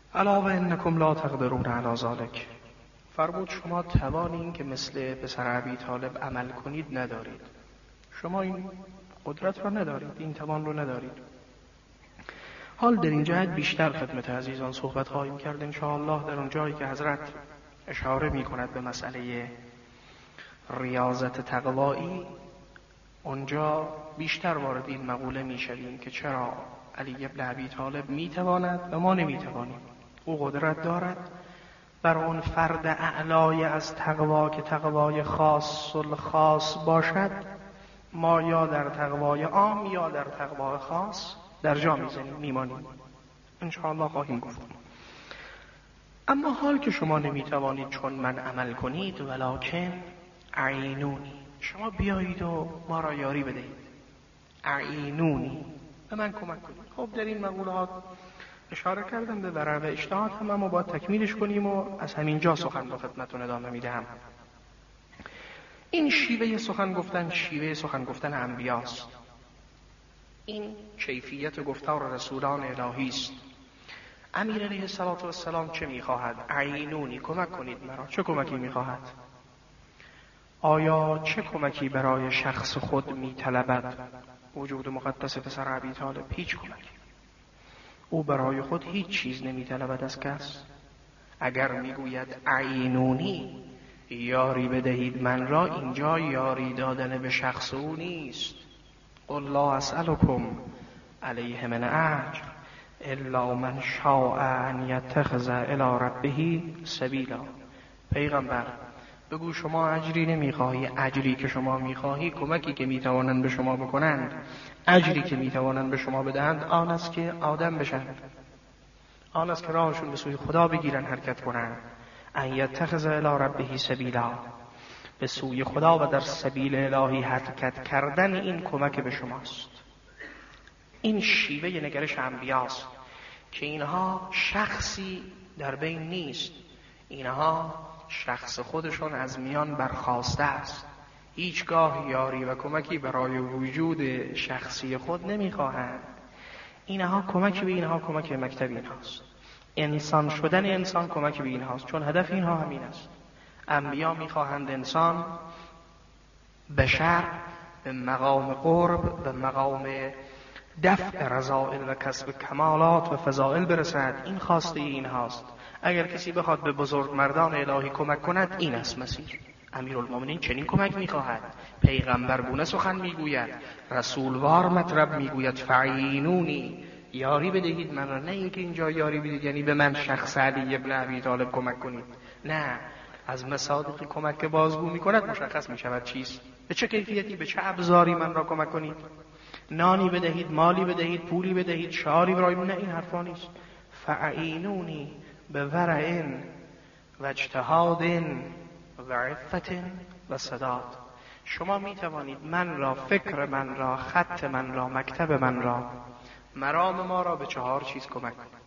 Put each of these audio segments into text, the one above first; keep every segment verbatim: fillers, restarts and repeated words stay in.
الا و انکم لا تقدرون علی ذلک. فرمود شما توان این که مثل پسر ابی طالب عمل کنید ندارید. شما این قدرت را ندارید، این توان رو ندارید. حال در این جهت بیشتر خدمت عزیزان صحبت خواهیم کرد انشاءالله در اون جایی که حضرت اشاره می کند به مسئله ریاضت تقوایی. اونجا بیشتر وارد این مقوله می شویم که چرا علی ابن ابی طالب می تواند و ما نمی توانیم. او قدرت دارد بر اون فرد اعلای از تقوا که تقوای خاص الخاص باشد، ما یا در تقوای عام یا در تقوای خاص در جا میزنیم، میمانیم. انشاءالله خواهیم گفت. اما حال که شما نمیتوانید چون من عمل کنید، ولکن اعینونی، شما بیایید و ما را یاری بدهید. اعینونی، به من کمک کنید. خب در این مقولات اشاره کردم به ورع و اجتهاد هم، اما باید تکمیلش کنیم و از همین جا سخن با خدمتتون ادامه میدهم. این شیوه سخن گفتن شیوه سخن گفتن انبیاست. این کیفیت گفتار رسولان الهی است. امیر علیه السلام چه میخواهد؟ اعینونی، کمک کنید مرا. چه کمکی میخواهد؟ آیا چه کمکی برای شخص خود میطلبد؟ وجود مقدس پسر ابی طالب هیچ کمکی. او برای خود هیچ چیز نمیطلبد از کس. اگر میگوید اعینونی، یاری بدهید من را، اینجا یاری دادن به شخص او نیست. قل لا اسألكم علیه من اجر الا من شاء ان یتخذ الی ربه سبیلا. پیغمبر بگو شما اجری نمیخواهی. اجری که شما میخواهی، کمکی که میتوانند به شما بکنند، اجری که میتوانند به شما بدهند، آن است که آدم بشند، آن است که راهشون به سوی خدا بگیرن، حرکت کنند. ان یتخذ الی ربه سبیلا، به سوی خدا و در سبیل الهی حرکت کردن، این کمک به شماست. این شیوه نگرش انبیاست که اینها شخصی در بین نیست، اینها شخص خودشون از میان برخاسته است. هیچگاه یاری و کمکی برای وجود شخصی خود نمیخواهند. اینها کمک به اینها کمک به مکتب اینهاست. انسان شدن انسان کمک به اینهاست، چون هدف اینها همین است. انبیا میخواهند انسان بشر به مقام قرب، به مقام دفع رذائل و کسب کمالات و فضائل برسد. این خواسته این هاست. اگر کسی بخواد به بزرگ مردان الهی کمک کند، این است مسیر. امیرالمومنین چنین کمک میخواهد، پیغمبر گونه سخن میگوید، رسولوار مطلب میگوید. فعینونی، یاری بدهید من را. نه اینکه اینجا یاری بدهید یعنی به من شخص علی ابن ابی طالب کمک کنید. نه، از مصادیقی کمک که بازگو میکند مشخص میشود چیست، به چه کیفیتی، به چه ابزاری من را کمک کنید. نانی بدهید، مالی بدهید، پولی بدهید، شعاری برای من، نه این حرفا نیست. فعینونی به ورع و اجتهاد و عفت و صداد. شما می توانید من را، فکر من را، خط من را، مکتب من را، مرام ما را به چهار چیز کمک کنید.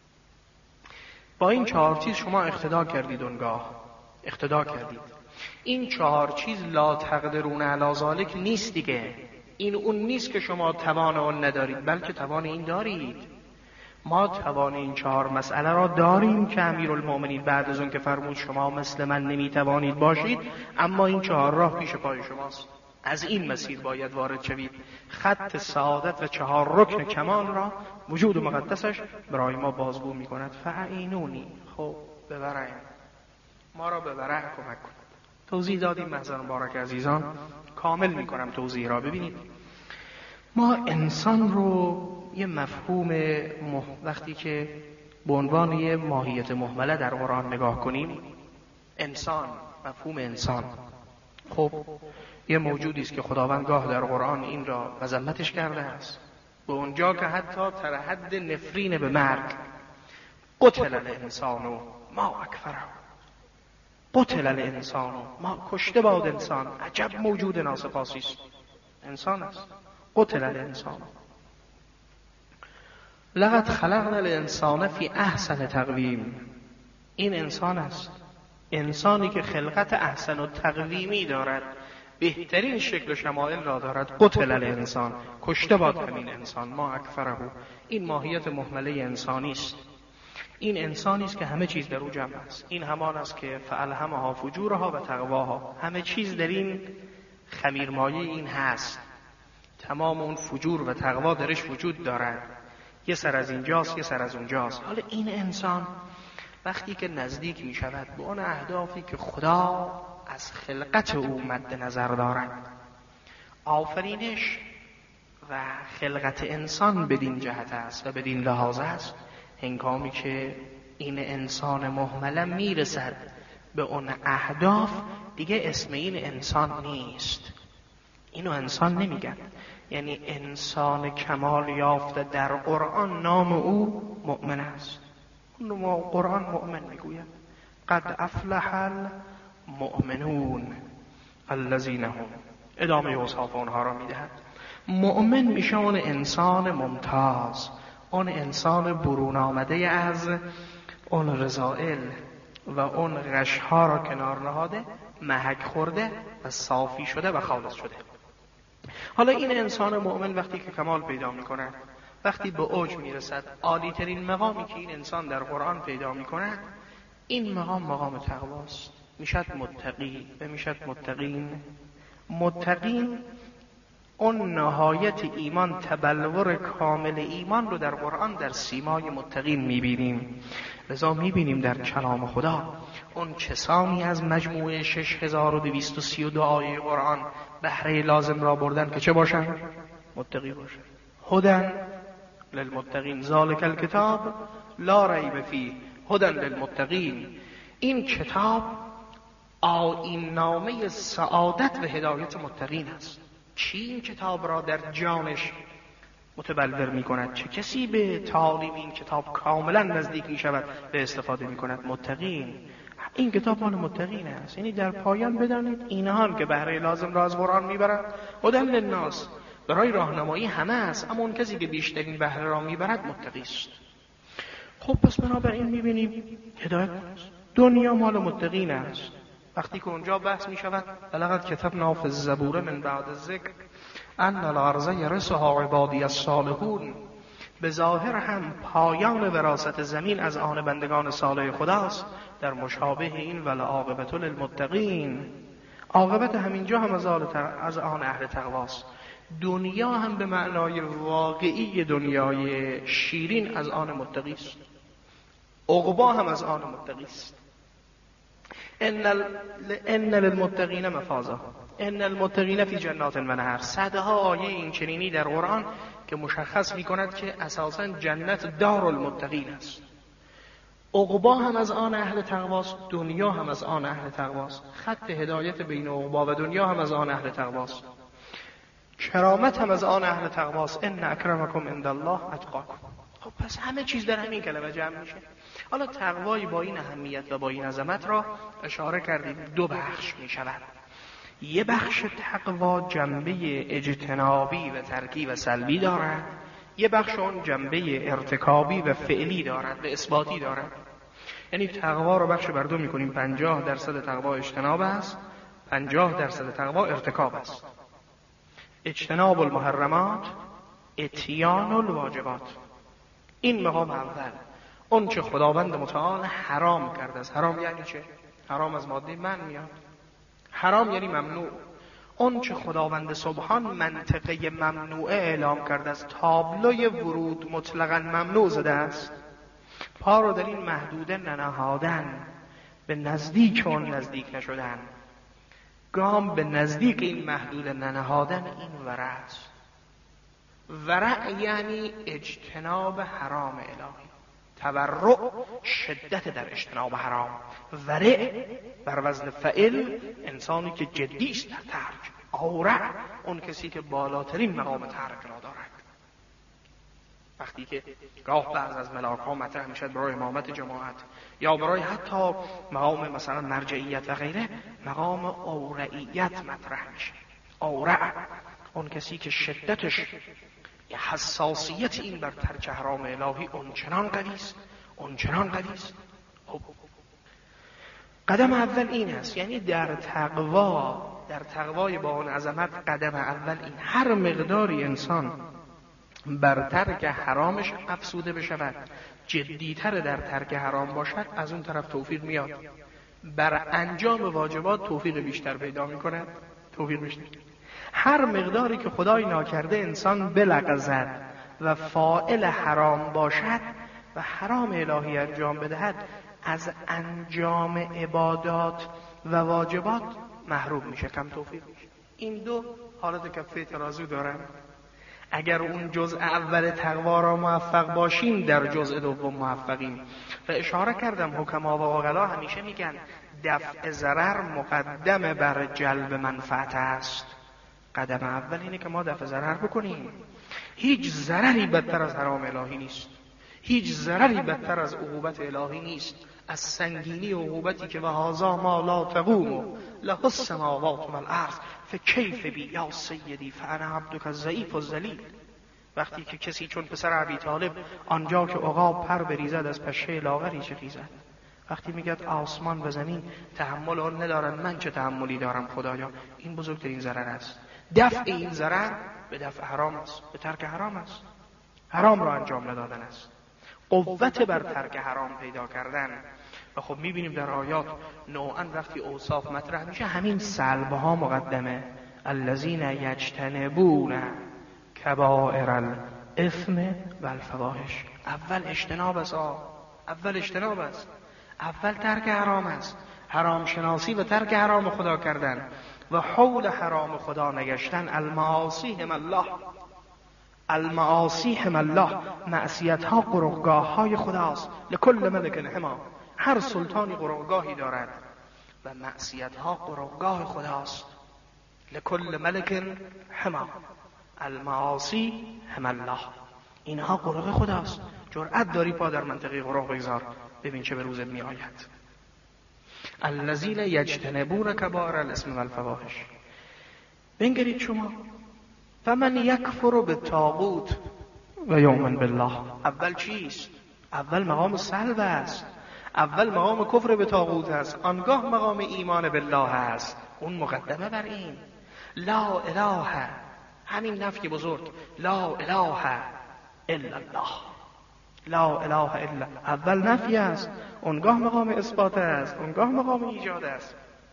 با این چهار چیز شما اقتدا کردید، اونگاه اقتدا کردید. این چهار چیز لا تقدرون علی ذلک نیست دیگه. این اون نیست که شما توان اون ندارید، بلکه توان این دارید. ما توان این چهار مسئله را داریم که امیرالمومنین بعد از اون که فرمود شما مثل من نمیتوانید باشید، اما این چهار راه پیش پای شماست. از این مسیر باید وارد شوید. خط سعادت و چهار رکن کمال را وجود مقدسش برای ما بازگو میکند. فعینونی، خب به ورع، ما را به ورع کمک کنید. توضیح دادیم محضر مبارک عزیزان، کامل میکنم توضیح را. ببینید ما انسان رو یه مفهوم مح... وقتی که به عنوان یه ماهیت مهمله در قرآن نگاه کنیم، انسان، مفهوم انسان، خب یه موجودی است که خداوند گاه در قرآن این را مذمتش کرده است، به اونجا که حتی تر حد نفرین به مرگ. قتل الانسان ما اکفره، قتل الانسان، ما کشته باد انسان. عجب موجود ناسپاسی است، انسان است. قتل الانسان، لقد خلقنا الانسان فی احسن تقویم. این انسان است، انسانی که خلقت احسن و تقویمی دارد، بهترین شکل و شمایل را دارد. قتل الانسان، کشته باد همین انسان. ما اکفره، این ماهیت مهمله انسانی است. این انسانی است که همه چیز در او جمع است. این همان است که فالهمها فجورها و تقواها. همه چیز در این خمیرمایه این هست. تمام اون فجور و تقوا درش وجود دارد. یه سر از اینجاست، یه سر از اونجاست. حالا این انسان وقتی که نزدیک می شود به اون اهدافی که خدا از خلقت او مد نظر دارد، آفرینش و خلقت انسان بدین جهت است و بدین لحاظ است، هنگامی که این انسان مهمل میرسد به اون اهداف، دیگه اسم این انسان نیست. اینو انسان نمیگن. یعنی انسان کمال یافته در قرآن نام او مؤمن است. اونو قرآن مؤمن میگوید قد افلح المؤمنون الذین هم، ادامه اوصاف اونها را میدهد. مؤمن میشه اون انسان ممتاز، اون انسان برون آمده از اون رذائل و اون غشها را کنار نهاده، محک خورده و صافی شده و خالص شده. حالا این انسان مؤمن وقتی که کمال پیدا میکند، وقتی به اوج میرسد، عالی ترین مقامی که این انسان در قرآن پیدا میکند، این مقام مقام تقواست. میشد متقی و میشد متقین. متقین اون نهایت ایمان، تبلور کامل ایمان رو در قرآن در سیمای متقین میبینیم. لذا میبینیم در کلام خدا اون کسانی از مجموعه شش هزار و دویست و سی و دو آیه قرآن بهره لازم را بردن که چه باشن؟ متقی باشن. هدن للمتقین، ذالک الکتاب لا ریب فیه هدن للمتقین. این کتاب آیین نامه سعادت و هدایت متقین است. چی این کتاب را در جانش متبلور می کند؟ چه کسی به تعالیم این کتاب کاملا نزدیک می شود به استفاده می کند؟ متقین. این کتاب مال متقین است. یعنی در پایان بدانید اینها هم که بهره لازم را از قرآن می برند، هدی للناس، برای راهنمایی همه است، اما اون کسی که بیشترین بهره را می برد متقی است. خب پس بنابراین می بینیم هدایت است. دنیا مال متقین است. وقتی که اونجا بحث می شود ولقد کتبنا فی الزبور من بعد الذکر ان الارض یرثها عبادی الصالحون، به ظاهر هم پایان وراثت زمین از آن بندگان صالح خداست. در مشابه این ولعاقبة للمتقین، عاقبت همینجا هم از آن اهل تقواست. دنیا هم به معنای واقعی دنیای شیرین از آن متقی است. عقبا هم از آن متقی است. ان ان للمتقین مفازا، ان المتقین فی جنات و نهر. صدها آیه این چنینی در قرآن که مشخص می کند که اساساً جنت دار المتقین است. عقبا هم از آن اهل تقواست، دنیا هم از آن اهل تقواست. خط هدایت بین عقبا و دنیا هم از آن اهل تقواست. کرامت هم از آن اهل تقواست. ان اکرمکم عند الله اتقاکم. خب پس همه چیز در همین کلمه جمع میشه. حالا تقوای با این اهمیت و با این عظمت را اشاره کردیم دو بخش می شود. یه بخش تقوا جنبه اجتنابی و ترکی و سلبی دارد، یه بخش اون جنبه ارتکابی و فعلی دارد و اثباتی دارد. یعنی تقوا رو بخش بر دو می کنیم. پنجاه درصد تقوا اجتناب است، پنجاه درصد تقوا ارتکاب است. اجتناب المحرمات، اتیان الواجبات. این مقام اول، اون چه خداوند متعال حرام کرده است. حرام یعنی چه؟ حرام از ماده من میاد. حرام یعنی ممنوع. اون چه خداوند سبحان منطقه ممنوعه اعلام کرده است، تابلوی ورود مطلقاً ممنوع زده است، پا رو در این محدوده ننهادن، به نزدیک اون نزدیک نشدن، گام به نزدیک این محدوده ننهادن، این ورع است. ورع یعنی اجتناب حرام الهی. تورع شدت در اجتناب حرام. ورع بر وزن فعل انسانی که جدی است در ترک. اورع اون کسی که بالاترین مقام ترک را دارد. وقتی که گاه بعض از ملاک ها مطرح میشد برای امامت جماعت یا برای حتی مقام مثلا مرجعیت و غیره، مقام اورعیت مطرح میشه. اورع اون کسی که شدتش، حساسیت این بر ترک حرام الهی اونچنان قوی است، اونچنان قوی است. خب قدم اول این است. یعنی در تقوا، در تقوای با اون عظمت، قدم اول این: هر مقداری انسان بر ترک حرامش افسوده بشود، جدیتر در ترک حرام باشد، از اون طرف توفیق میاد، بر انجام واجبات توفیق بیشتر پیدا میکنه. توفیق بیشتر. هر مقداری که خدای ناکرده انسان بلغزد و فاعل حرام باشد و حرام الهی انجام بدهد، از انجام عبادات و واجبات محروم میشه، کم توفیق میشه. این دو حالت کفه ترازو دارن. اگر اون جزء اول تقوا را موفق باشیم، در جزء دوم موفقیم. و اشاره کردم حکما و عقلا همیشه میگن دفع ضرر مقدم بر جلب منفعت است. قدم اول اینه که ما دفع ضرر بکنیم. هیچ ضرری بدتر از حرام الهی نیست، هیچ ضرری بدتر از عقوبت الهی نیست، از سنگینی عقوبتی که و هذا ما لا تقوم له السماوات والارض فکیف بی یا سیدی فانا عبدک الضعیف الذلیل. وقتی که کسی چون پسر ابی طالب آنجا که عقاب پر بریزد از پشه لاغری چه خیزد، وقتی میگه آسمان و زمین تحمل آن ندارن، من چه تحملی دارم خدایا. این بزرگترین ضرر است. دفع این ضرر به دفع حرام است، به ترک حرام است، حرام را انجام ندادن است، قوت بر ترک حرام پیدا کردن. و خب میبینیم در آیات نوعا وقتی اوصاف مطرح میشه همین سلب ها مقدمه. الذین یجتنبون کبائر الاثم والفواحش. اول اجتناب است، اول اجتناب است، اول ترک حرام است، حرام شناسی و ترک حرام خدا کردن و حول حرام خدا نگشتن. المعاصی هم الله، المعاصی هم الله، معصیت ها قرقگاه های خداست. لکل ملک حما، هر سلطانی قرقگاهی دارد و معصیت ها قرقگاه خداست. لکل ملک حما، المعاصی هم الله، اینها قرق خداست. جرأت داری پا در منطقه قرق بگذار، ببین چه به روزت می آید. الذین یجتنبون کبائر الاثم والفواحش. بنگرید شما فمن یکفر بالطاغوت و یؤمن بالله. اول چیست؟ اول مقام سلب است، اول مقام کفر به طاغوت است، آنگاه مقام ایمان بالله است. اون مقدمه بر این. لا اله، همین نفی بزرگ، لا اله الا الله، لا اله الا. اول نفی است، اونگاه مقام اثبات است، اونگاه مقام ایجاد است.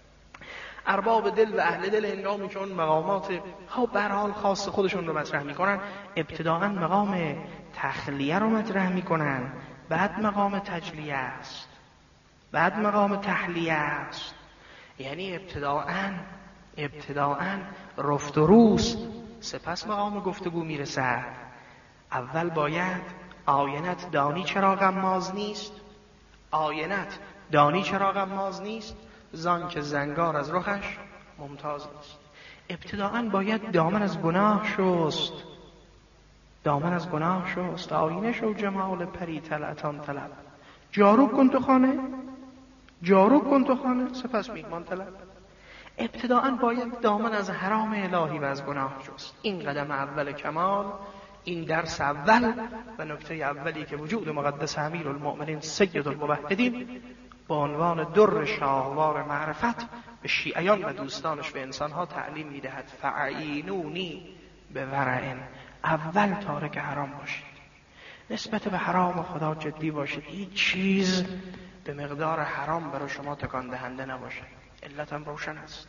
ارباب دل و اهل دل هنگامی که اون مقامات ها به هر حال خاص خودشون رو مطرح میکنن، ابتداءً مقام تخلیه رو مطرح میکنن، بعد مقام تجلیه است، بعد مقام تحلیه است. یعنی ابتداءً ابتداءً رفت و روست، سپس مقام گفتگو میرسد. اول باید آینت دانی چرا غماز نیست، آینت دانی چرا غماز نیست، زان که زنگار از رخش ممتاز نیست. ابتداءً باید دامن از گناه شست، دامن از گناه شست. آینه شو جمال پری طلعتان طلب، جارو کن تو خانه، جارو کن تو خانه، سپس میهمان طلب. ابتداءً باید دامن از حرام الهی و از گناه شست. این قدم اول کمال، این درس اول و نکته اولی که وجود مقدس امیر المؤمنین سید الموحدین با عنوان در شاهوار معرفت به شیعیان و دوستانش و انسانها تعلیم میدهد. فعینونی به ورعن. اول تارک حرام باشید، نسبت به حرام خدا جدی باشید، هیچ چیز به مقدار حرام برای شما تکان دهنده نباشه. علتم روشن است.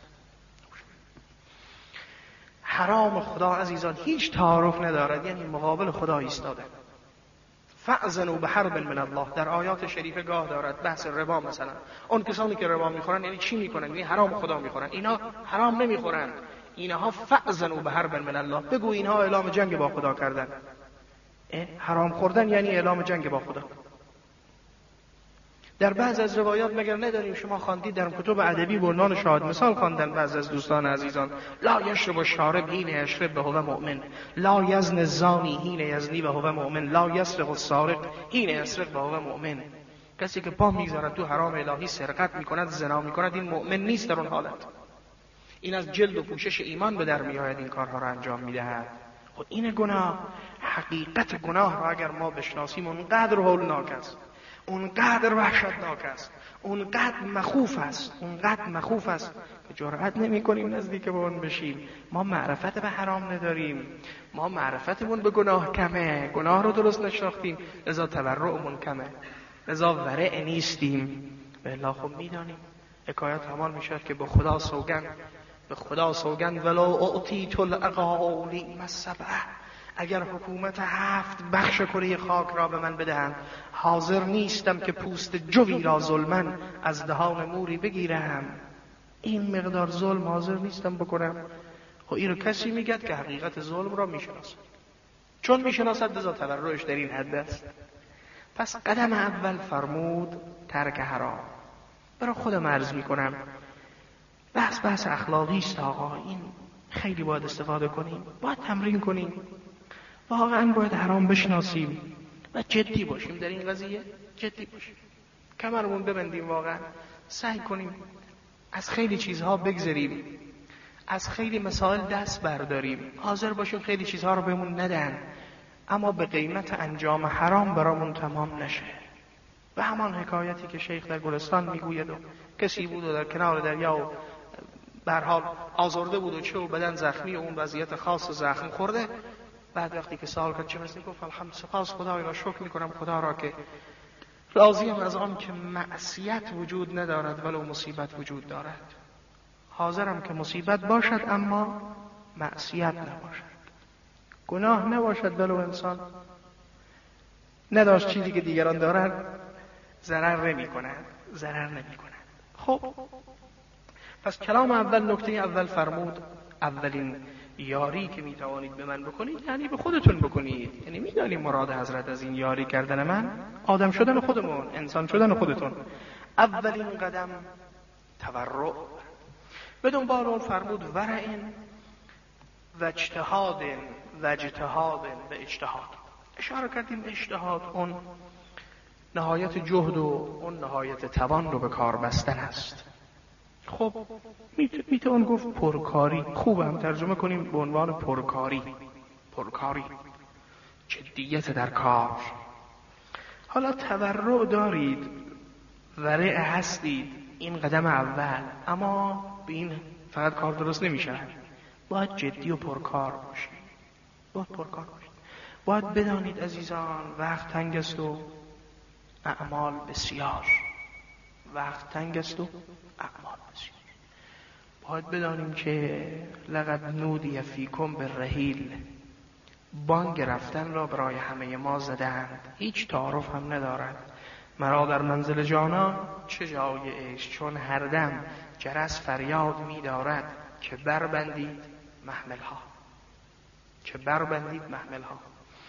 حرام خدا عزیزان هیچ تعارف ندارد، یعنی مقابل خدا ایستاده. فأذنوا بحرب من الله در آیات شریفه گاه دارد. بحث ربا مثلا، اون کسانی که ربا میخورن یعنی چی میکنن؟ یعنی حرام خدا میخورن. اینا حرام نمیخورن، اینها فأذنوا بحرب من الله، بگو اینها اعلام جنگ با خدا کردن. حرام خوردن یعنی اعلام جنگ با خدا. در بعض از روایات مگر نداریم شما خواندید در کتب ادبی به عنوان شاهد مثال خواندن بعض از دوستان عزیزان، لا یشرب الشارب حین یشرب و هو مؤمن، لا یزن الزانی حین یزنی و هو مؤمن، لا یسرق السارق حین یسرق و هو مؤمن. کسی که پا میذارد تو حرام الهی، سرقت میکند، زنا میکند، این مؤمن نیست در اون حالت. این از جلد و پوشش ایمان به در میآید این کارها را انجام میدهد. خب این گناه، حقیقت گناه را اگر ما بشناسیم اونقدر هولناک است، اونقدر وحشتناک است، اونقدر مخوف است، اونقدر مخوف است که جرأت نمی کنیم نزدیک به اون بشیم. ما معرفت به حرام نداریم، ما معرفتمون به گناه کمه، گناه رو درست نشناختیم، لذا تورعمون کمه، لذا ورع نیستیم. والله خب میدانیم حکایت همان میشد که به خدا سوگند، به خدا سوگند ولو اعطیت الاقالیم السبعه، اگر حکومت هفت بخش کره خاک را به من بدهند، حاضر نیستم که پوست جوی را ظلمن از دهان موری بگیرم. این مقدار ظلم حاضر نیستم بکنم. خب این رو کسی میگد که حقیقت ظلم را میشناسد، چون میشناسد لذا تورعش در این حد است. پس قدم اول فرمود ترک حرام. برای خودم عرض میکنم بحث بحث اخلاقی است آقا، این خیلی باید استفاده کنیم، باید تمرین کنیم، واقعا باید حرام بشناسیم و جدی باشیم در این قضیه، جدی باشیم، کمرمون ببندیم، واقعا سعی کنیم از خیلی چیزها بگذریم، از خیلی مسائل دست برداریم، حاضر باشیم خیلی چیزها رو بهمون ندن اما به قیمت انجام حرام برامون تمام نشه. و همان حکایتی که شیخ در گلستان میگوید و کسی بود و در کنار دریا و به هر حال آزرده بود و چه و بدن زخمی و اون وضعیت خاص زخم خورده، بعد وقتی که سوال کرد چه مثلی، گفت الحمد سپاس خدای را، شکر میکنم خدا را که راضیم از آن که معصیت وجود ندارد ولو مصیبت وجود دارد. حاضرم که مصیبت باشد اما معصیت نباشد، گناه نباشد ولو انسان نداشت چیزی که دیگران دارند ضرر نمی کند، ضرر نمی کند. خب پس کلام اول، نکته اول فرمود اولین یاری که می توانید به من بکنید یعنی به خودتون بکنید. یعنی می دانید مراد حضرت از این یاری کردن من آدم شدن خودمون، انسان شدن خودتون. اولین قدم تورع. به دنبال اون فرمود ورعن و اجتهاد و اجتهاد و اجتهاد. اشاره کردیم اجتهاد اون نهایت جهد و اون نهایت توان رو به کار بستن است. خب میتوان گفت پرکاری، خوب هم ترجمه کنیم به عنوان پرکاری، پرکاری، جدیت در کار. حالا تورع دارید، ورع هستید، این قدم اول، اما به این فقط کار درست نمیشه، باید جدی و پرکار باشید، باید پرکار باشید. باید بدانید عزیزان وقت تنگ است و اعمال بسیار، وقت تنگ است و اعمال بسیار. باید بدانیم که لقد نودی فیکم بالرحیل، بانگ رفتن را برای همه ما زدند، هیچ تعارف هم ندارد. مرا در منزل جانان چه جای عشق، چون هر دم جرس فریاد می دارد که بربندید محملها، که بربندید محملها.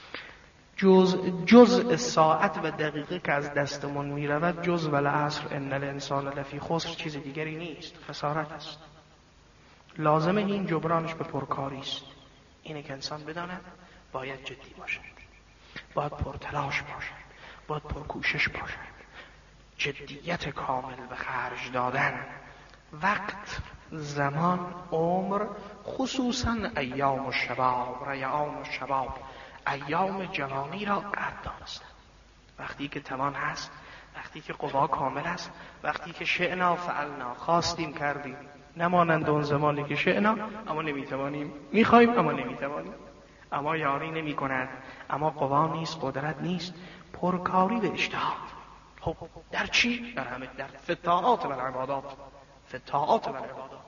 جز جزء ساعت و دقیقه که از دستمون می رود، جز والعصر ان الانسان لفی خسر، چیز دیگری نیست، خسارت است. لازمه این جبرانش به پرکاری است. اینه که انسان بداند باید جدی باشد، باید پرتلاش باشد، باید پرکوشش باشد، جدیت کامل به خرج دادن. وقت، زمان، عمر، خصوصا ایام و شباب، ریعان و شباب، ایام جوانی را قدر دانستن. وقتی که توان هست، وقتی که قوا کامل است، وقتی که شئنا فعلنا، خواستیم کردیم، نمانند اون زمانی که شئنا اما نمیتوانیم، میخوایم اما نمیتوانیم، اما یاری نمی کند، اما قوا نیست، قدرت نیست. پرکاری به اجتهاد. خب در چی؟ در همه، در فتاعات و عبادات، فتاعات و عبادات،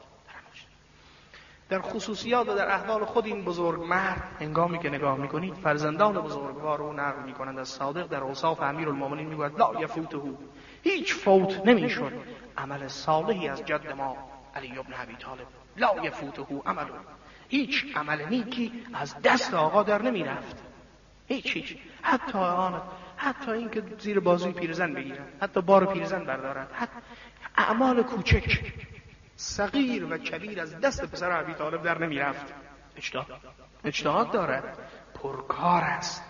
در خصوصیات و در احوال خود این بزرگ مرد. هنگامی که نگاه میکنید فرزندان بزرگوار رو نقل میکنند از صادق در اوصاف امیرالمومنین میگوید لا یفوته، هیچ فوت نمیشد عمل صالحی از جد ما علی ابن ابی طالب، لا یفوته عمل، هیچ عمل نیکی از دست آقا در نمیرفت، هیچ هیچ، حتی آن حتی این که زیر بازوی پیرزن بگیرن، حتی بار پیرزن بردارن، حتی اعمال کوچک صغیر و کبیر از دست پسر ابی طالب در نمی رفت. اجتهاد اجتهاد دارد، پرکار است،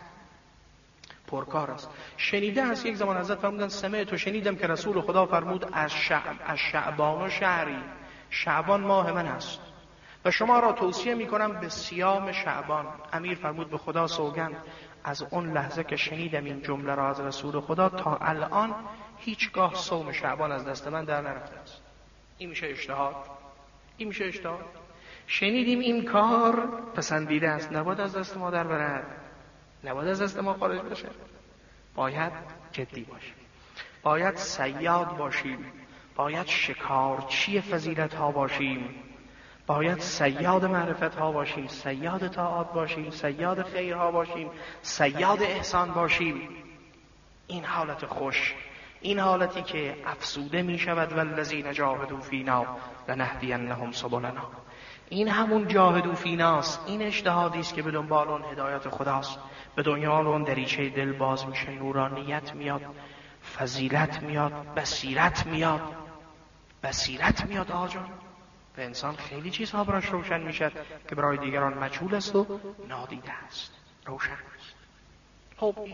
پرکار است. شنیده است یک زمان حضرت فرمودن سمعت، و شنیدم که رسول خدا فرمود از شعب از شعبان و شهری، شعبان ماه من است و شما را توصیه می کنم به صیام شعبان. امیر فرمود به خدا سوگند از اون لحظه که شنیدم این جمله را از رسول خدا تا الان هیچگاه صوم شعبان از دست من در نرفته است. این میشه اجتهاد. این میشه اجتهاد. شنیدیم این کار پسندیده است، نباید از دست ما در برد، نباید از دست ما خارج بشه. باید جدی باشیم، باید صیاد باشیم، باید شکارچی فضیلت ها باشیم، باید صیاد معرفت ها باشیم، صیاد طاعات باشیم، صیاد خیرها باشیم، صیاد احسان باشیم. این حالت خوش، این حالتی که افسوده می شود والذین جاهدوا فینا لنهدینهم سبلنا، این همون جاهدوا فیناست. این اجتهادی است که به دنبال اون هدایت خداست، به دنبال اون دریچه دل باز میشه، نورانیت میاد، فضیلت میاد، بصیرت میاد. بصیرت میاد آجان، به انسان خیلی چیزها براش روشن میشد که برای دیگران مجهول است و نادیده است، روشن است. خب این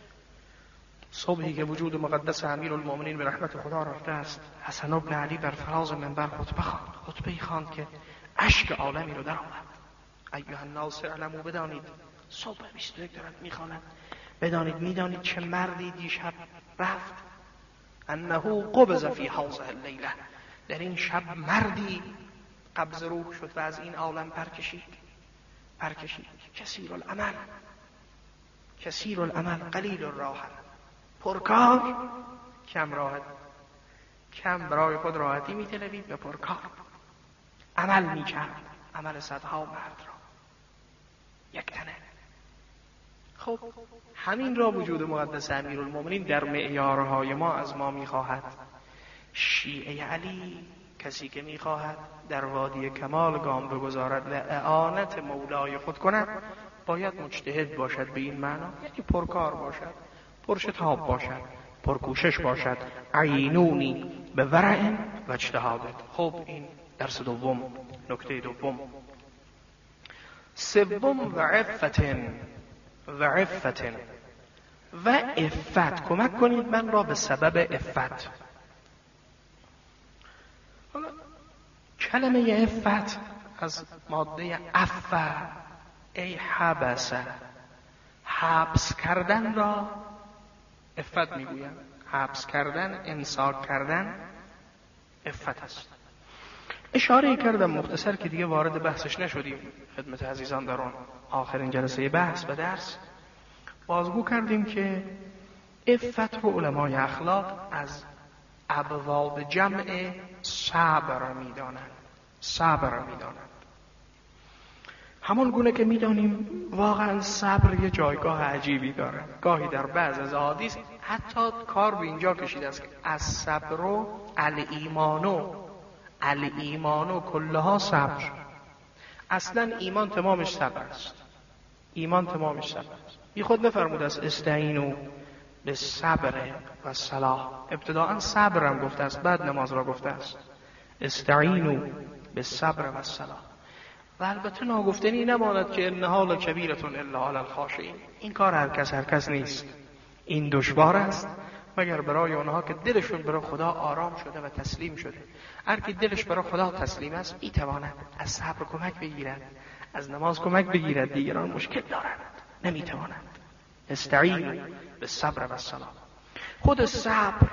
صبحی که وجود مقدس امیرالمومنین به رحمت خدا رفته است، حسن بن علی بر فراز منبر خطبه خواند. خطبه ای خواند که اشک عالمی رو در آورد. ایها الناس اعلموا، بدانید، صبح بیست و یک دارد میخواند، بدانید، میدانید چه مردی دیشب رفت، انه قبض فی هذه اللیله، در این شب مردی قبض روح شد و از این عالم پرکشید. پرکشید کثیر العمل، کثیر العمل قلیل الراحه، پرکار کم راحت، کم برای خود راحتی میطلبید و پرکار عمل میکرد، عمل صدها مرد را یک تنه. خب همین را وجود مقدس امیرالمومنین در معیارهای ما از ما میخواهد. شیعه علی، کسی که میخواهد در وادی کمال گام بگذارد و اعانت مولای خود کند، باید مجتهد باشد به این معنا، یعنی پرکار باشد، پرشتاب باشد، پرکوشش باشد. عینونی به ورع و اجتهادت. خب این درس دوم، نکته دوم. سوم و عفتن و عفتن و عفت. کمک کنید من را به سبب عفت. کلمه عفت از ماده عفه ای حبسه، حبس کردن را عفت میگویند. حبس کردن، امساک کردن عفت است. اشاره کردم مختصر که دیگه وارد بحثش نشدیم خدمت عزیزان در اون آخرین جلسه بحث و درس. بازگو کردیم که عفت رو علمای اخلاق از ابواب جمع صبر میدانند. صبر میدانند. همان گونه که میدانیم واقعا صبر یه جایگاه عجیبی داره. گاهی در بعض از احادیث حتی کار به اینجا کشیده است که از صبر و الایمانو، الایمانو کلها صبر. اصلا ایمان تمامش صبر است. ایمان تمامش صبر است. بی خود نفرموده است استعینوا بالصبر و الصلاة. ابتداء صبر هم گفته است، بعد نماز را گفته است. استعینوا بالصبر و الصلاة. و البته ناگفتنی نماند که انها لکبیرة الا علی الخاشعین. این کار هر کس هر کس نیست. این دشوار است مگر برای اونها که دلشون برای خدا آرام شده و تسلیم شده. هر کی دلش برای خدا تسلیم است میتواند از صبر کمک بگیرد، از نماز کمک بگیرد. دیگران مشکل دارند، نمیتوانند. استعینوا بالصبر و الصلاة. خود صبر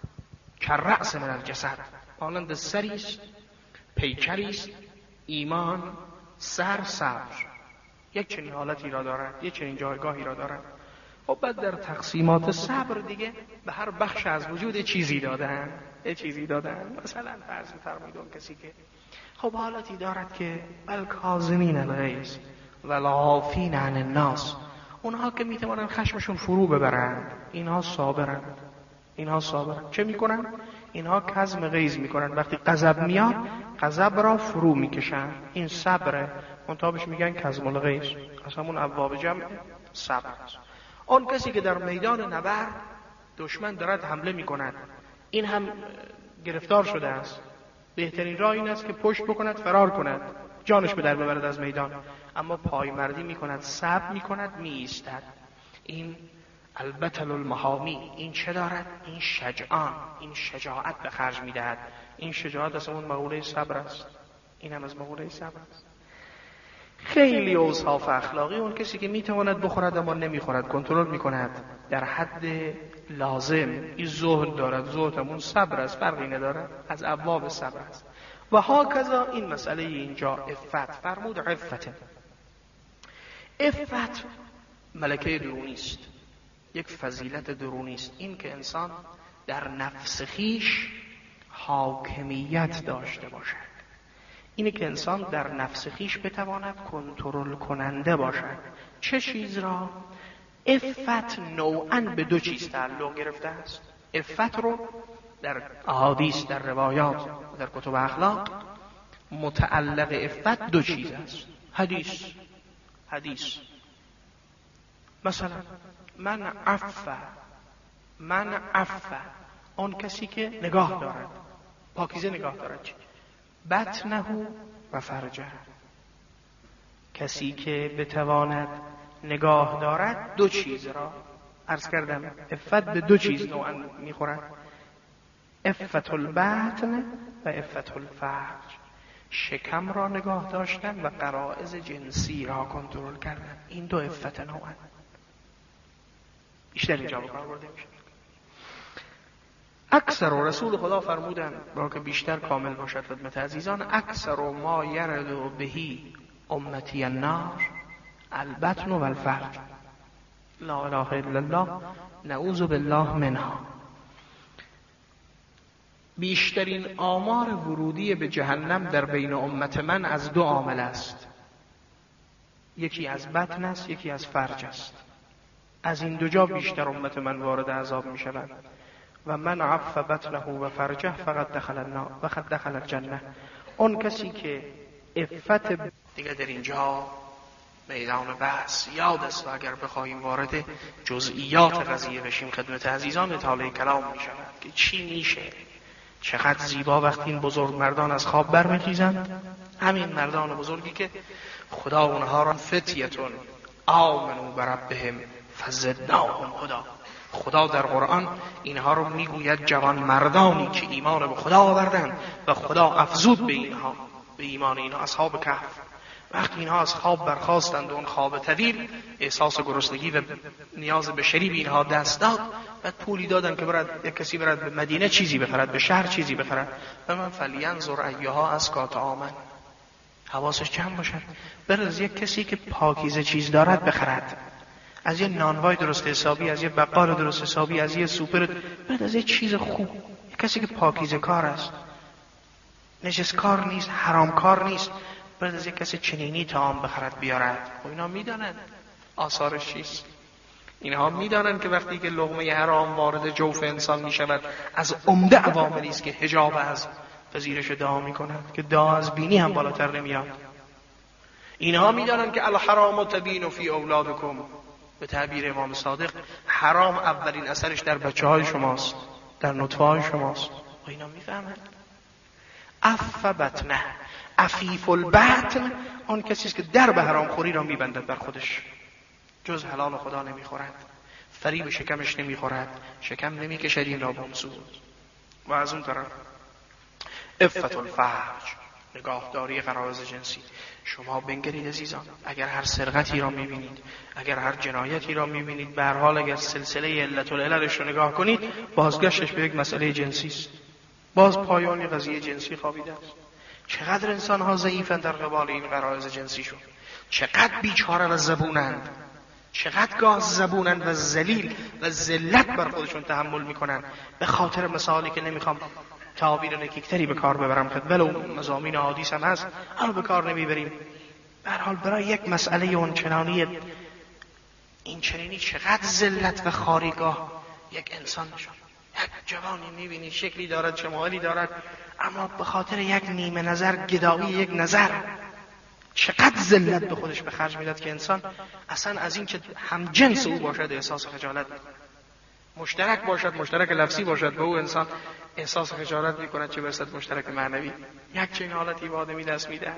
که رأس من الجسد، مانند سری است، پیکری است. ایمان سر صبر یک چنین حالتی را دارد، یک چنین جایگاهی را دارد. خب بعد در تقسیمات صبر دیگه به هر بخش از وجود چیزی دادن، یه چیزی دادن. مثلا فرض فرمایید اون کسی که خب حالتی دارد که الکاظمین الغیظ والعافین عن الناس، اونها که میتونن خشمشون فرو ببرند، اینها صابرند. اینها صابرند. چه میکنن؟ اینها کظم غیظ میکنن. وقتی غضب میاد غضب را فرو میکشن. این صبره. منتابش میگن کظم الغیظ. اصلا اون ابواب جمع صبر است. اون کسی که در میدان نبرد دشمن دارد حمله میکند، این هم گرفتار شده است، بهترین راه این است که پشت بکند، فرار کند، جانش به در ببرد از میدان. اما پایمردی میکند، صبر میکند، میایستد. این البتل المحامی. این چه دارد؟ این شجعان، این شجاعت به خرج میدهد. این شجاعت از اون مقوله صبر است. این هم از مقوله صبر است. خیلی اوصاف اخلاقی، اون کسی که میتواند بخورد اما نمیخورد، کنترل میکند در حد لازم. این زهد دارد، زهد همون صبر است، فرقی ندارد، از ابواب صبر است. و هاکذا این مسئله اینجا عفت فرمود. عفت عفت ملکه درونی است، یک فضیلت درونی است، این که انسان در نفس خیش حاکمیت داشته باشد، اینه که انسان در نفس خیش بتواند کنترل کننده باشد. چه چیز را؟ عفت نوعاً به دو چیز تعلق گرفته است. عفت رو در احادیث، در روایات، در کتب اخلاق متعلق عفت دو چیز است. حدیث حدیث مثلا من عفو، من عفو، آن کسی که نگاه دارد، پاکیزه نگاه دارد، چی؟ بطنه و فرجه، کسی که بتواند نگاه دارد دو چیز را، عرض کردم عفت به دو چیز نوعا میخورد، عفت البطن و عفت الفرج، شکم را نگاه داشتن و غرایز جنسی را کنترل کردن. این دو عفت نوعا بیشتر اینجا بکار برده میشه. اکثر و رسول خدا فرمودن برای که بیشتر کامل باشد خدمت عزیزان، اکثر و ما یرد بهی امتی النار البطن و الفرج، لا اله الا الله نعوذ بالله منها. بیشترین آمار ورودی به جهنم در بین امت من از دو عامل است، یکی از بطن است، یکی از فرج است. از این دو جا بیشتر امت من وارد عذاب می شود. و من عف بطنه و فرجه فقط دخل النار و قد دخل الجنه. اون کسی که عفت دیگه در اینجا میدان بحث یاد است و اگر بخواهیم وارد جزئیات قضیه بشیم خدمت عزیزان اطاله کلام می شود که چی میشه. چقدر زیبا وقتی این بزرگ مردان از خواب برمیخیزند، همین مردان بزرگی که خدا اونها را فتیتون آمنوا بربهم فزدناهم هدی، خدا در قرآن اینها رو میگوید جوان مردانی که ایمان به خدا آوردند و خدا افزود به اینها، به ایمان اینها. اصحاب کهف وقتی اینها از خواب برخاستند و اون خواب طویل احساس گرسنگی و نیاز بشری به اینها دست داد، بعد پولی دادن که برد یک کسی برد به مدینه چیزی بخرد، به شهر چیزی بخرد. و من فلینظر ایها ازکا طعاما، حواسش جمع باشد، برد از یک کسی که پاکیزه چیز دارد بخرد، از یه نانوای درست حسابی، از یه بقال درست حسابی، از یه سوپر، برد از یه چیز خوب، یک کسی که پاکیزه کار است، نجس کار نیست، حرام کار نیست، برد از یک کسی چنینی طعام بخرد بیارد. و اینا میدانند آثارش چیست. اینها میدانند که وقتی که لقمه حرام وارد جوف انسان میشود از عمده عواملی است که حجاب از پذیرش دعا میکند، که دعا از بینی هم بالاتر نمیاد. اینها میدانند که الحرام تبین فی اولادکم، به تعبیر امام صادق حرام اولین اثرش در بچه های شماست، در نطفه های شماست. و اینا میفهمند. عف بطنه، عفیف البطن آن کسی است که در به حرام خوری را میبندد بر خودش، جز حلال خدا نمیخورد، فریب شکمش نمیخورد، شکم نمیکشد این را بمسود. و از اون طرف عفت الفرج، نگاهداری غرایز جنسی. شما بنگرید عزیزان، اگر هر سرقتی را میبینید، اگر هر جنایتی را میبینید، به هر حال اگر سلسله علت العللش رو نگاه کنید، بازگشتش به یک مسئله جنسی است. باز پایان قضیه جنسی خوابیده است. چقدر انسان ها ضعیفند در قبال این غرایز جنسی شون، چقدر بیچاره و زبونند، چقدر گاه زبونند و ذلیل و ذلت بر خودشون تحمل میکنند. به خاطر مثالی که نمیخوام تعابیر نکیکتری به کار ببرم، خد ولو مضامین حدیث هم هست اما به کار نمیبریم. به هر حال برای یک مسئله اون چنانی این چنینی چقدر ذلت و خاریگاه یک انسان نشون. یک جوانی میبینی شکلی دارد، شمالی دارد، اما به خاطر یک نیمه نظر، گدایی یک نظر، چقدر ذلت به خودش به خرج میداد که انسان اصلا از این که هم جنس او باشد احساس خجالت میکنه. مشترک باشد، مشترک لفظی باشد، به او انسان احساس خجالت میکند، چه برسد مشترک معنوی. یک چنین حالتی به آدمی دست میده.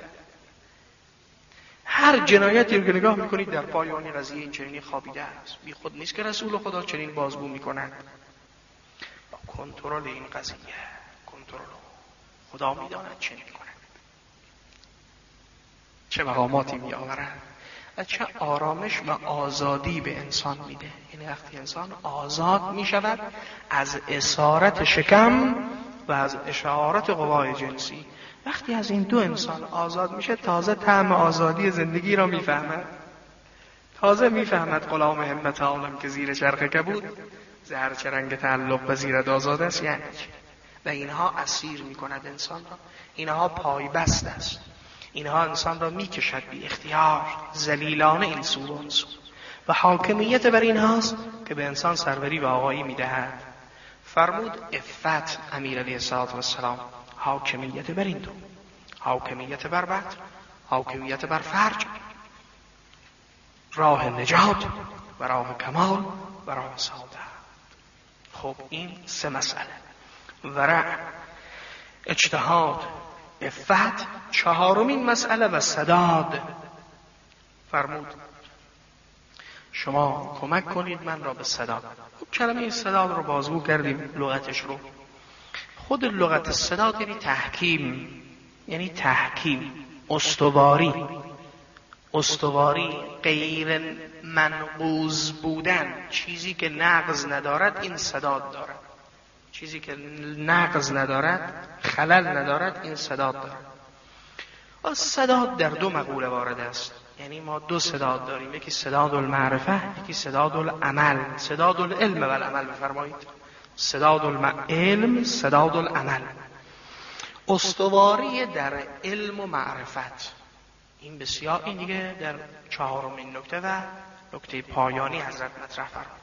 هر جنایتی رو که نگاه میکنید در پایان قضیه این چنینی خوابیده است. بی خود نیست که رسول خدا چنین بازگو میکنند. با کنترل این قضیه، کنترل خدا میداند چه میکند. چه مقاماتی می آورد و چه آرامش و آزادی به انسان میده. یعنی وقتی انسان آزاد می شود از اسارت شکم و از اشارت قوای جنسی، وقتی از این دو انسان آزاد میشه تازه طعم آزادی زندگی را میفهمد. تازه میفهمد غلام همت عالم که زیر چرخ کبود زهر چه رنگ تعلق پذیرد آزاد است یعنی چه. و اینها اسیر میکند انسان را، اینها پایبست است، اینها انسان را میکشد بی اختیار ذلیلانه این سو و اون سو. و حاکمیت بر اینهاست که به انسان سروری و آقایی میدهد. فرمود عفت امیر علیه السلام حاکمیت بر این دو، حاکمیت بر بطن، حاکمیت بر فرج، راه نجات و راه کمال و راه سعادت. خب این سه مسئله، ورع، اجتهاد، عفت. چهارمین مسئله و سداد. فرمود شما کمک کنید من را به سداد. خب کلمه سداد رو بازگو کردیم لغتش رو. خود لغت سداد یعنی تحکیم، یعنی تحکیم، استواری، استواری، غیر منقوض بودن. چیزی که نقض ندارد این سداد دارد، چیزی که نقض ندارد، خلل ندارد، این سداد دارد. و سداد در دو مقوله وارد است. یعنی ما دو سداد داریم، یکی سداد المعرفه، یکی سداد العمل. سداد العلم و العمل بفرمایید. سداد العلم، سداد العمل. استواری در علم و معرفت. این بسیار، این دیگه در چهارمین نکته و نکته پایانی حضرت مطرح فرمود.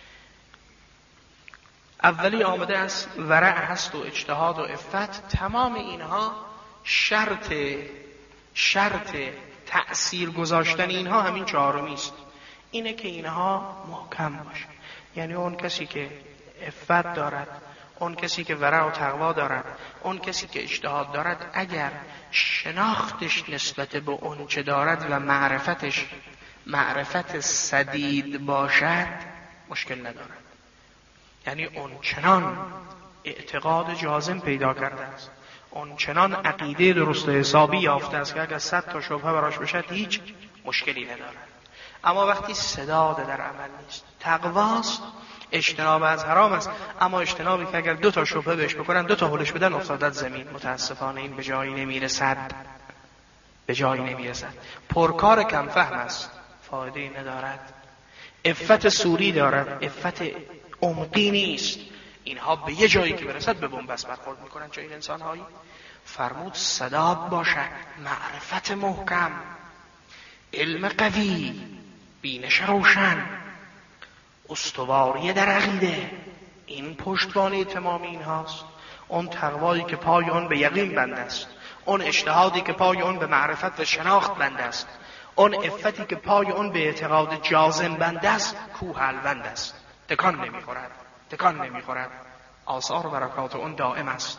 اولی آمده است ورع هست و اجتهاد و عفت. تمام اینها شرط شرط تأثیر گذاشتن اینها همین چهارمی است. اینه که اینها محکم باشه. یعنی اون کسی که عفت دارد، اون کسی که ورع و تقوا دارد، اون کسی که اجتهاد دارد، اگر شناختش نسبت به اون چه دارد و معرفتش معرفت سدید باشد مشکل ندارد. یعنی اون چنان اعتقاد جازم پیدا کرده است، اون چنان عقیده درست حسابی یافته است که اگر صد تا شبهه براش بشد هیچ مشکلی ندارد. اما وقتی سداد در عمل نیست، تقواست، اجتناب از حرام است، اما اجتنابی که اگر دو تا شبهه بهش بکنن، دو تا هولش بدن، افتادت زمین. متاسفانه این به جایی نمیرسد، به جایی نمیرسد. پرکار کم فهم است، فایده ندارد. عفت سوری دارد، عفت عمقی نیست. اینها به یه جایی که برسد به بنبست برخورد میکنن. چه این انسان هایی؟ فرمود سداد باشد، معرفت محکم، علم قوی، بینش روشن، استواری در عقیده. این پشتوانه تمام این هاست. اون تقوایی که پای اون به یقین بند است، اون اجتهادی که پای اون به معرفت و شناخت بند است، اون عفتی که پای اون به اعتقاد جازم بند است، کوه الوند است، تکان نمیخورد، تکان نمیخورد، آثار و برکات اون دائم است.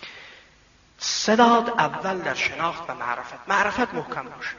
سداد اول در شناخت و معرفت. معرفت محکم باشه.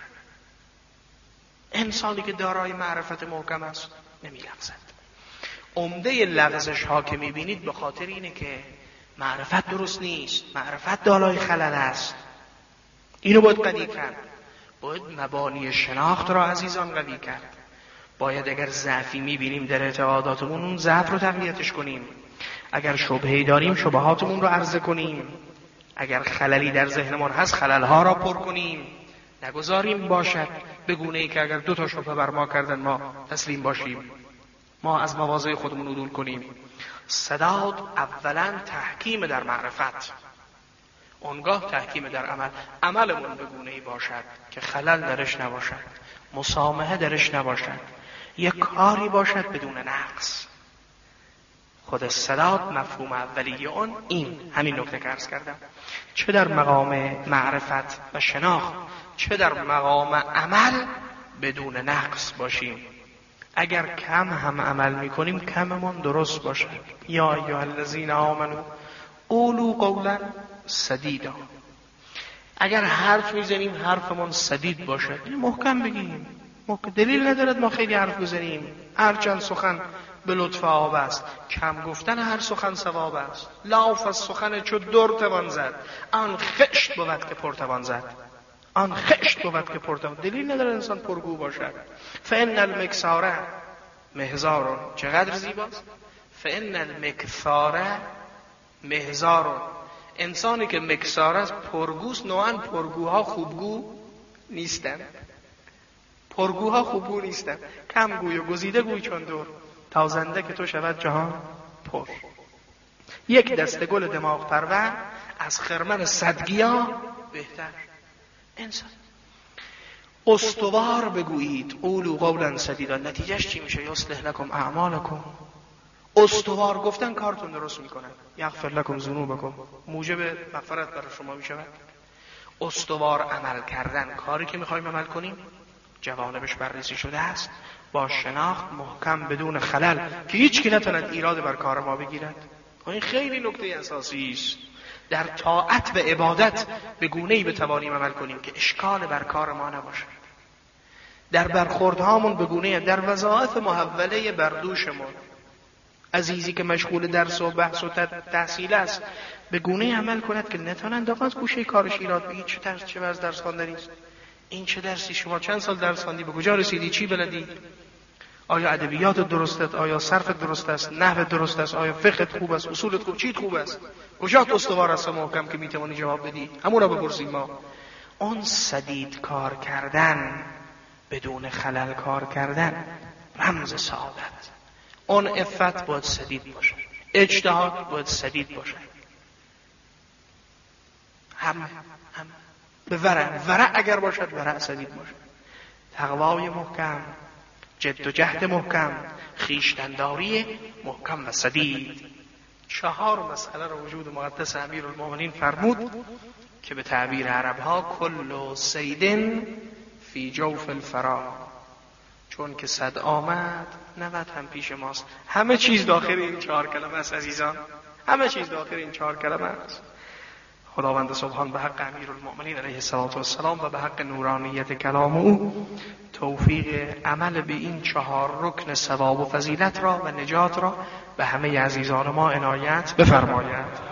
انسانی که دارای معرفت محکم است نمی‌لغزد. عمده لغزش ها که میبینید به خاطر اینه که معرفت درست نیست، معرفت دارای خلل است. اینو باید قوی کرد. باید مبانی شناخت را عزیزان قوی کرد. باید اگر ضعفی میبینیم در اعتقاداتمون اون ضعف رو تقویتش کنیم. اگر شبهه‌ای داریم شبهاتمون رو عرضه کنیم. اگر خللی در ذهنمون هست خللها را پر کنیم. نگذاریم باشد به گونه‌ای که اگر دو تا شبهه بر ما کردن ما تسلیم باشیم، ما از مواضع خودمون عدول کنیم. سداد اولا تحکیم در معرفت، اونگاه تحکیم در عمل. عملمون به گونه‌ای باشد که خلل درش نباشد، مسامحه درش نباشد، یک کاری باشد بدون نقص. خود سداد مفهوم اولیه اون این همین نکته که عرض کردم. چه در مقام معرفت و شناخت، چه در مقام عمل بدون نقص باشیم. اگر کم هم عمل میکنیم کممون درست باشد. یا ایها الذین آمنوا قولوا قولا سدیدا. اگر حرف میزنیم حرفمون سدید باشد، یعنی محکم بگیم. دلیل ندارد ما خیلی حرف بزنیم. هر چند سخن به لطف آب است، کم گفتن هر سخن ثواب است. لاف از سخن چو در توان زد، آن خشت بود که پر توان زد. آن خشت بود که پرتاب. دلیل نداره انسان پرگو باشد. فإن المکثار مهزار، چقدر زیباست. فإن المکثار مهزار، انسانی که مکثار است پرگوست. نوعاً پرگوها خوبگو نیستن، پرگوها خوبگو نیستن، کم گوی و گزیده گوی چون دور، تازنده که تو شود جهان پر. یک دسته گل دماغ پرور از خرمن صدگیا بهتر. انسان استوار بگویید، قولوا قولا سدیدا، نتیجهش چی میشه؟ یصلح لکم اعمالکم. استوار گفتن کارتون درست میکنن. یغفر لکم ذنوبکم، موجب مغفرت برای شما میشود. استوار عمل کردن، کاری که میخوایم عمل کنیم جوانبش بررسی شده است، با شناخت محکم بدون خلل که هیچ کی نتواند ایراد بر کار ما بگیرد. این خیلی نکته اساسی است. در طاعت و عبادت به گونه‌ای بتوانیم عمل کنیم که اشکال بر کار ما نباشد. در برخوردهامون به گونه‌ای، در وظایف محوله بردوشمون، عزیزی که مشغول درس و بحث و تحصیل است به گونه‌ای عمل کند که نتوانند آقا از گوشه کارش ایراد بگیرد. چه درس، چه وضع درس خواندنی است؟ این چه درسی؟ شما چند سال درس خواندی؟ به کجا رسیدی؟ چی بلدی؟ آیا ادبیات درست است؟ آیا صرف درست است؟ نحو درست است؟ آیا فقه خوب است؟ اصولت خوب؟ چیت خوب است؟ کجا استوار است محکم که میتوانی جواب بدی؟ همون رو بپرسیم ما. اون سدید کار کردن، بدون خلل کار کردن، رمز سعادت. اون عفت باید سدید باشه، اجتهاد باید سدید باشه، همه همه به ورع ورع اگر باشد ورع سدید باشه، تقوای محکم، جد و جهد محکم، خویشتن‌داری محکم و سدید. چهار مسئله را وجود مقدس امیرالمومنین فرمود که به تعبیر عربها کل صید فی جوف الفرا، چون که صد آمد نود هم پیش ماست. همه چیز داخل این چهار کلمه است عزیزان، همه چیز داخل این چهار کلمه است. خداوند سبحان به حق امیرالمومنین علیه السلام و به حق نورانیت کلام او توفیق عمل به این چهار رکن ثواب و فضیلت را و نجات را به همه عزیزان ما عنایت بفرماید.